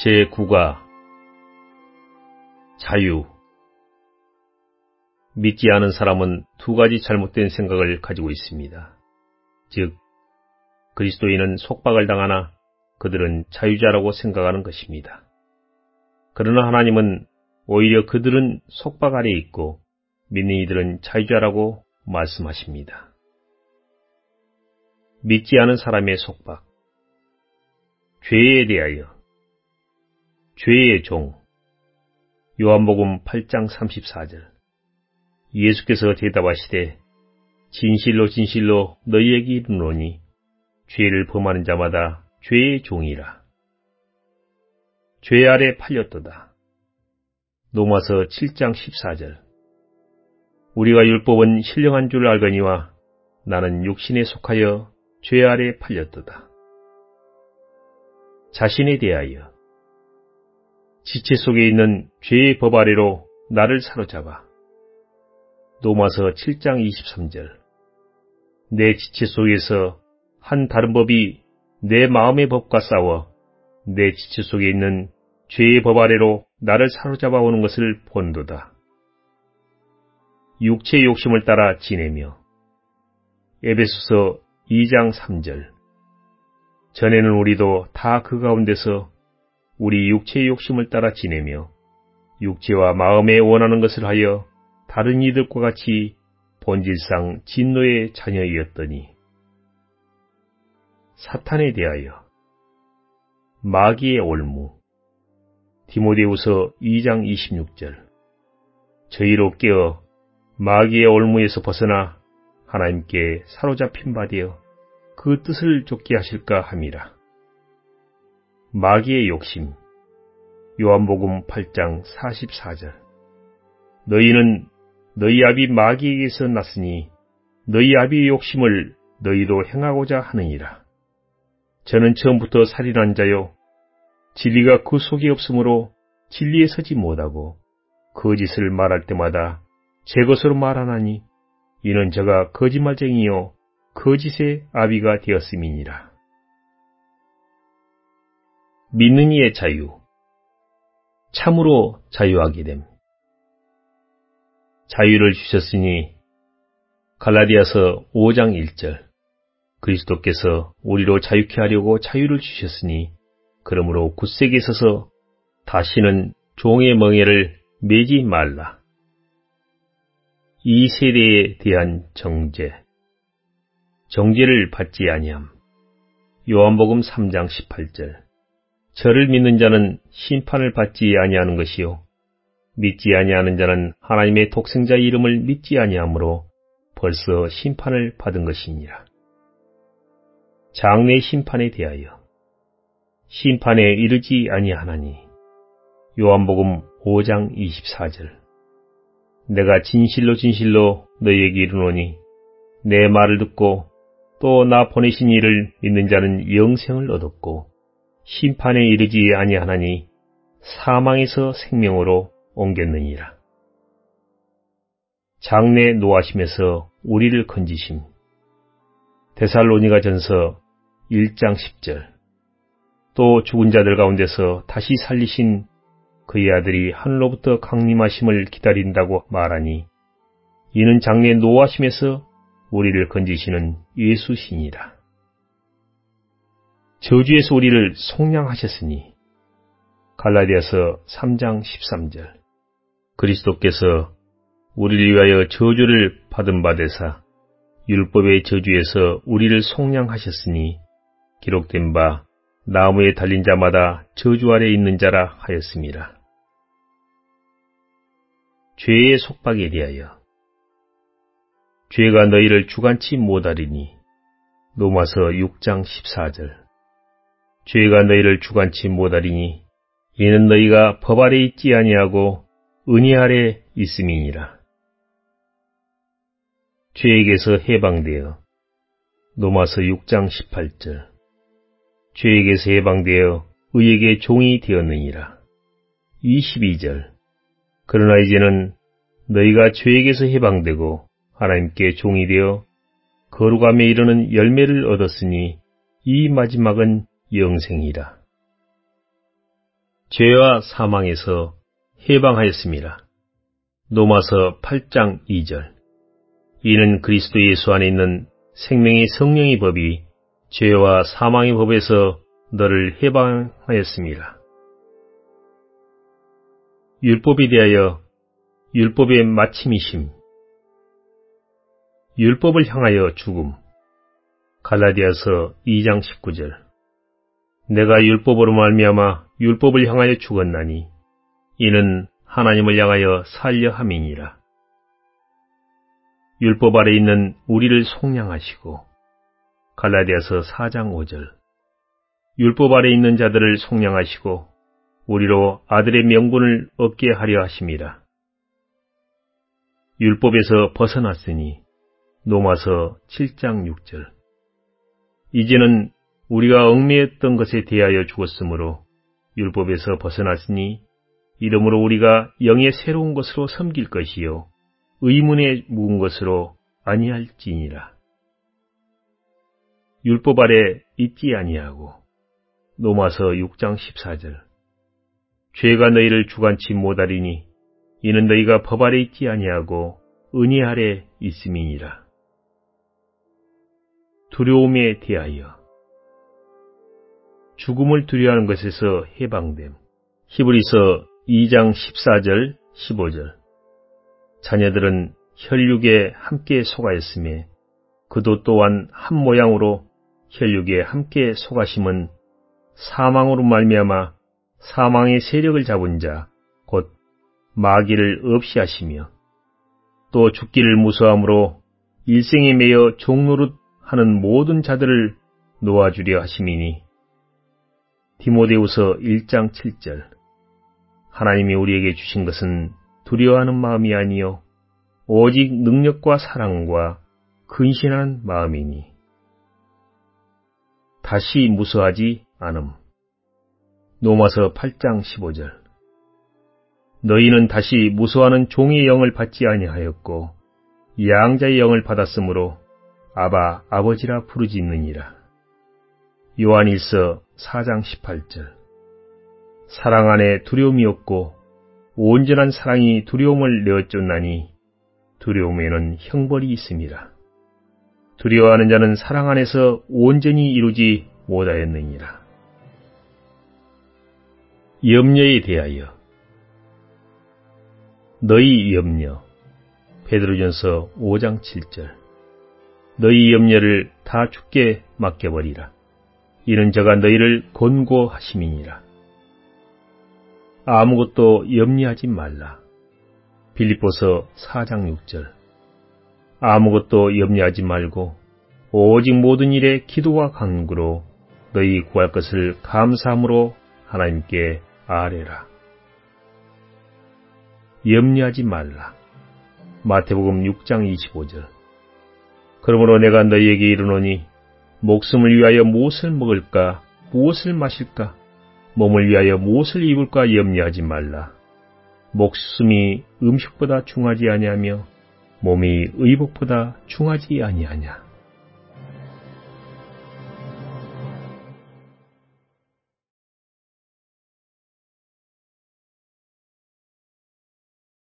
제9가 자유. 믿지 않은 사람은 두 가지 잘못된 생각을 가지고 있습니다. 즉, 그리스도인은 속박을 당하나 그들은 자유자라고 생각하는 것입니다. 그러나 하나님은 오히려 그들은 속박 아래 있고 믿는 이들은 자유자라고 말씀하십니다. 믿지 않은 사람의 속박. 죄에 대하여. 죄의 종. 요한복음 8장 34절. 예수께서 대답하시되 진실로 진실로 너희에게 이르노니 죄를 범하는 자마다 죄의 종이라. 죄 아래 팔렸도다. 로마서 7장 14절. 우리가 율법은 신령한 줄 알거니와 나는 육신에 속하여 죄 아래 팔렸도다. 자신에 대하여. 지체 속에 있는 죄의 법 아래로 나를 사로잡아. 로마서 7장 23절. 내 지체 속에서 한 다른 법이 내 마음의 법과 싸워 내 지체 속에 있는 죄의 법 아래로 나를 사로잡아 오는 것을 본도다. 육체의 욕심을 따라 지내며. 에베소서 2장 3절. 전에는 우리도 다 그 가운데서 우리 육체의 욕심을 따라 지내며 육체와 마음에 원하는 것을 하여 다른 이들과 같이 본질상 진노의 자녀이었더니. 사탄에 대하여. 마귀의 올무. 디모데후서 2장 26절. 저희로 깨어 마귀의 올무에서 벗어나 하나님께 사로잡힌 바 되어 그 뜻을 좇게 하실까 함이라. 마귀의 욕심. 요한복음 8장 44절. 너희는 너희 아비 마귀에게서 났으니 너희 아비의 욕심을 너희도 행하고자 하느니라. 저는 처음부터 살인한 자요 진리가 그 속에 없으므로 진리에 서지 못하고 거짓을 말할 때마다 제 것으로 말하나니 이는 저가 거짓말쟁이요 거짓의 아비가 되었음이니라. 믿는 이의 자유. 참으로 자유하게 됨. 자유를 주셨으니 갈라디아서 5장 1절. 그리스도께서 우리로 자유케 하려고 자유를 주셨으니 그러므로 굳세게 서서 다시는 종의 멍에를 매지 말라. 이 세대에 대한 정죄. 정죄를 받지 아니함. 요한복음 3장 18절. 저를 믿는 자는 심판을 받지 아니하는 것이요 믿지 아니하는 자는 하나님의 독생자의 이름을 믿지 아니하므로 벌써 심판을 받은 것이니라. 장래 심판에 대하여. 심판에 이르지 아니하나니. 요한복음 5장 24절. 내가 진실로 진실로 너희에게 이르노니 내 말을 듣고 또 나 보내신 이를 믿는 자는 영생을 얻었고 심판에 이르지 아니하나니 사망에서 생명으로 옮겼느니라. 장래 노하심에서 우리를 건지심. 데살로니가전서 1장 10절. 또 죽은 자들 가운데서 다시 살리신 그의 아들이 하늘로부터 강림하심을 기다린다고 말하니 이는 장래 노하심에서 우리를 건지시는 예수시니라. 저주에서 우리를 속량하셨으니. 갈라디아서 3장 13절. 그리스도께서 우리를 위하여 저주를 받은 바 되사 율법의 저주에서 우리를 속량하셨으니 기록된 바 나무에 달린 자마다 저주 아래 있는 자라 하였습니다. 죄의 속박에 대하여. 죄가 너희를 주관치 못하리니. 로마서 6장 14절. 죄가 너희를 주관치 못하리니 이는 너희가 법 아래 있지 아니하고 은혜 아래 있음이니라. 죄에게서 해방되어. 로마서 6장 18절. 죄에게서 해방되어 의에게 종이 되었느니라. 22절. 그러나 이제는 너희가 죄에게서 해방되고 하나님께 종이 되어 거룩함에 이르는 열매를 얻었으니 이 마지막은 영생이라. 죄와 사망에서 해방하였습니다. 로마서 8장 2절. 이는 그리스도 예수 안에 있는 생명의 성령의 법이 죄와 사망의 법에서 너를 해방하였습니다. 율법에 대하여 율법의 마침이심. 율법을 향하여 죽음. 갈라디아서 2장 19절. 내가 율법으로 말미암아 율법을 향하여 죽었나니 이는 하나님을 향하여 살려 함이니라. 율법 아래 있는 우리를 속량하시고 갈라디아서 4장 5절. 율법 아래 있는 자들을 속량하시고 우리로 아들의 명분을 얻게 하려 하심이라. 율법에서 벗어났으니 로마서 7장 6절. 이제는 우리가 얽매였던 것에 대하여 죽었으므로 율법에서 벗어났으니 이러므로 우리가 영의 새로운 것으로 섬길 것이요 의문에 묵은 것으로 아니할지니라. 율법 아래 있지 아니하고 로마서 6장 14절. 죄가 너희를 주관치 못하리니 이는 너희가 법 아래 있지 아니하고 은혜 아래 있음이니라. 두려움에 대하여 죽음을 두려워하는 것에서 해방됨. 히브리서 2장 14절 15절. 자녀들은 혈육에 함께 속하였으며 그도 또한 한 모양으로 혈육에 함께 속하심은 사망으로 말미암아 사망의 세력을 잡은 자 곧 마귀를 없이 하시며 또 죽기를 무서함으로 일생에 매여 종노릇 하는 모든 자들을 놓아주려 하심이니. 디모데후서 1장 7절. 하나님이 우리에게 주신 것은 두려워하는 마음이 아니요 오직 능력과 사랑과 근신한 마음이니. 다시 무서워하지 않음. 로마서 8장 15절. 너희는 다시 무서워하는 종의 영을 받지 아니하였고 양자의 영을 받았으므로 아바 아버지라 부르짖느니라. 요한일서 4장 18절. 사랑 안에 두려움이 없고 온전한 사랑이 두려움을 내어쫓나니 두려움에는 형벌이 있음이라. 두려워하는 자는 사랑 안에서 온전히 이루지 못하였느니라. 염려에 대하여 너희 염려. 베드로전서 5장 7절. 너희 염려를 다 주께 맡겨버리라. 이는 저가 너희를 권고하심이니라. 아무것도 염려하지 말라. 빌립보서 4장 6절. 아무것도 염려하지 말고 오직 모든 일에 기도와 간구로 너희 구할 것을 감사함으로 하나님께 아뢰라. 염려하지 말라. 마태복음 6장 25절. 그러므로 내가 너희에게 이르노니 목숨을 위하여 무엇을 먹을까, 무엇을 마실까, 몸을 위하여 무엇을 입을까 염려하지 말라. 목숨이 음식보다 중하지 아니하며 몸이 의복보다 중하지 아니하냐.